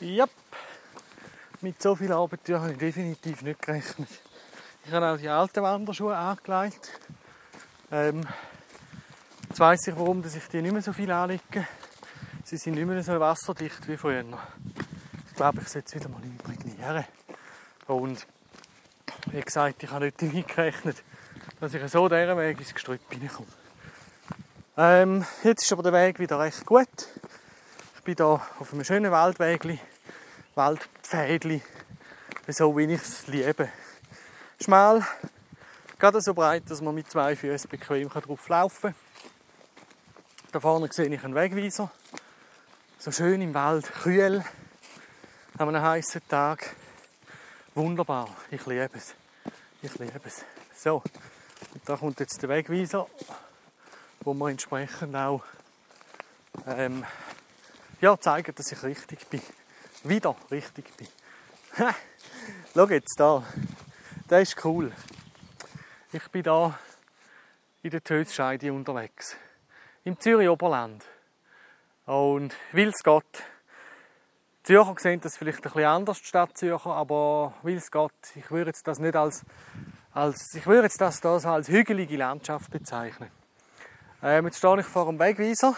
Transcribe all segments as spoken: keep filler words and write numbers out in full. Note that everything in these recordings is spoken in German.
Ja, mit so viel Abenteuer habe ich definitiv nicht gerechnet. Ich habe auch die alten Wanderschuhe angelegt. Ähm, jetzt weiss ich, warum dass ich die nicht mehr so viel anlege. Sie sind nicht mehr so wasserdicht wie früher. Ich glaube, ich sollte es wieder mal imprägnieren. Und wie gesagt, ich habe nicht damit gerechnet, dass ich so diesen Weg ins Gestrüpp hineinkomme. Ähm, jetzt ist aber der Weg wieder recht gut. Ich bin hier auf einem schönen Waldweg, Waldpfädli, so wie ich es liebe. Schmal, gerade so breit, dass man mit zwei Füßen bequem drauf laufen kann. Da vorne sehe ich einen Wegweiser. So schön im Wald, kühl, an einem heißen Tag. Wunderbar, ich liebe es. Ich liebe es. So, und da kommt jetzt der Wegweiser, wo wir entsprechend auch ähm, ja, zeigen, dass ich richtig bin. Wieder richtig bin. Ha, schau jetzt da. Das ist cool. Ich bin hier in der Tösscheide unterwegs. Im Zürich-Oberland. Und weil es geht, die Zürcher sehen das vielleicht ein bisschen anders, die Stadt Zürcher, aber weil es geht, ich würde jetzt das nicht als, als, ich würde jetzt das, das als hügelige Landschaft bezeichnen. Ähm, jetzt stehe ich vor einem Wegweiser.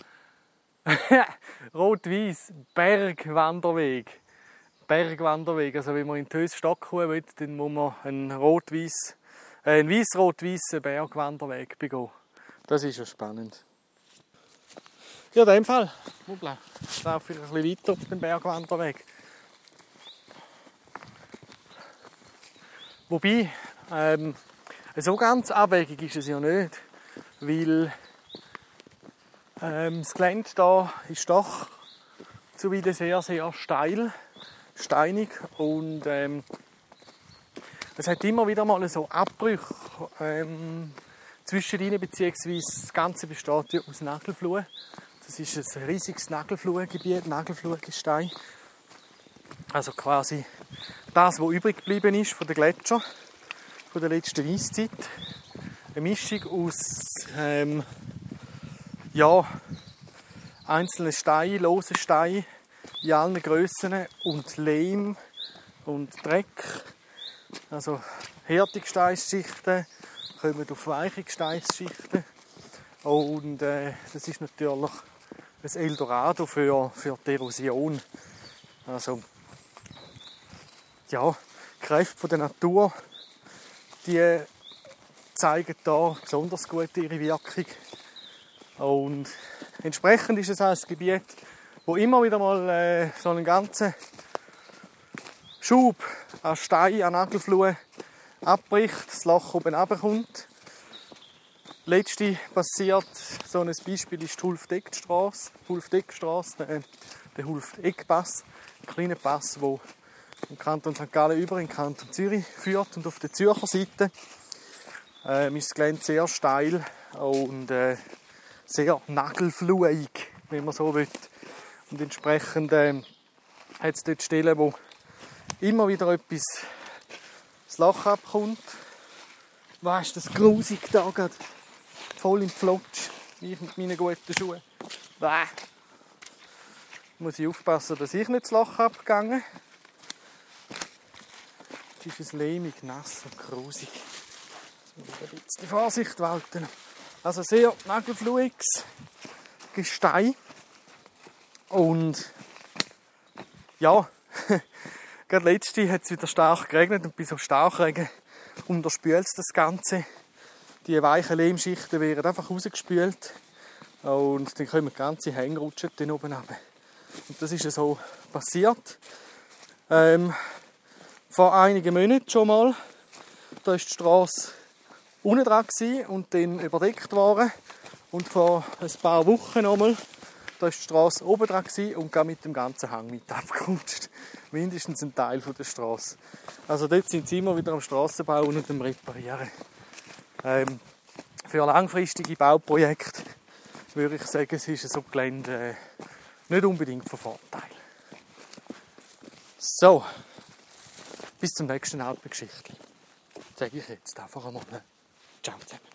Rot-Weiß, Bergwanderweg. Bergwanderweg. Also wenn man in Tös Stockholm will, dann muss man einen rot-weiß, äh, einen weiß-rot-weißen Bergwanderweg begehen. Das ist ja spannend. Ja, in dem Fall Hoppla, laufe ich ein bisschen weiter auf den Bergwanderweg. Wobei, ähm, so ganz abwegig ist es ja nicht, weil ähm, das Gelände hier ist doch zuweilen sehr, sehr steil, steinig und ähm, es hat immer wieder mal so Abbrüche ähm, zwischendrin, beziehungsweise das Ganze besteht ja aus Nagelfluh. Das ist ein riesiges Nagelfluhgebiet, Nagelfluhgestein. Also quasi das, was übrig geblieben ist von den Gletschern, von der letzten Eiszeit. Eine Mischung aus ähm, ja, einzelnen Steinen, losen Steinen in allen Grössen und Lehm und Dreck. Also harte Gesteinsschichten kommen auf weiche Gesteinsschichten. Und äh, das ist natürlich ein Eldorado für, für die Erosion. Also, ja, die Kräfte der Natur, die zeigen da besonders gut ihre Wirkung. Und entsprechend ist es auch ein Gebiet, wo immer wieder mal äh, so einen ganzen Schub an Stein, an Nagelfluh abbricht, das Loch oben runterkommt. Letzte passiert, so ein Beispiel ist die Hulfdeckstrasse. Hulfdeckstrasse, der, der Hulfdeckpass, ein kleiner Pass, der im Kanton Sankt Gallen über in den Kanton Zürich führt. Und auf der Zürcher Seite ähm, ist das Gelände sehr steil und äh, sehr nagelfluig, wenn man so will. Und entsprechend äh, hat es dort Stellen, wo immer wieder etwas das Loch abkommt. Was ist das grusig da gerade? Voll im Flotsch, ich mit meinen guten Schuhen. Bäh. Muss ich aufpassen, dass ich nicht das Loch abgegangen. Jetzt ist es lehmig, nass und grusig. Jetzt muss ich ein bisschen Vorsicht walten. Also sehr nagelfluiges Gestein. Und ja, gerade letzte hat es wieder stark geregnet und bei so Starkregen unterspült es das Ganze. Die weichen Lehmschichten werden einfach rausgespült und dann kommen die ganze Hängrutschen dann oben runter. Und das ist so passiert. Ähm, vor einigen Monaten schon mal. Da war die Strasse unten dran und dann überdeckt worden. Und vor ein paar Wochen nochmal, da war die Strasse oben dran und gar mit dem ganzen Hang mit abgerutscht. Mindestens ein Teil der Strasse. Also dort sind sie immer wieder am Strassenbau und am Reparieren. Ähm, für langfristige Bauprojekte würde ich sagen, es ist so Gelände äh, nicht unbedingt von Vorteil. So, bis zum nächsten Alpengeschichtli. Sage ich jetzt einfach einmal. Ciao zusammen.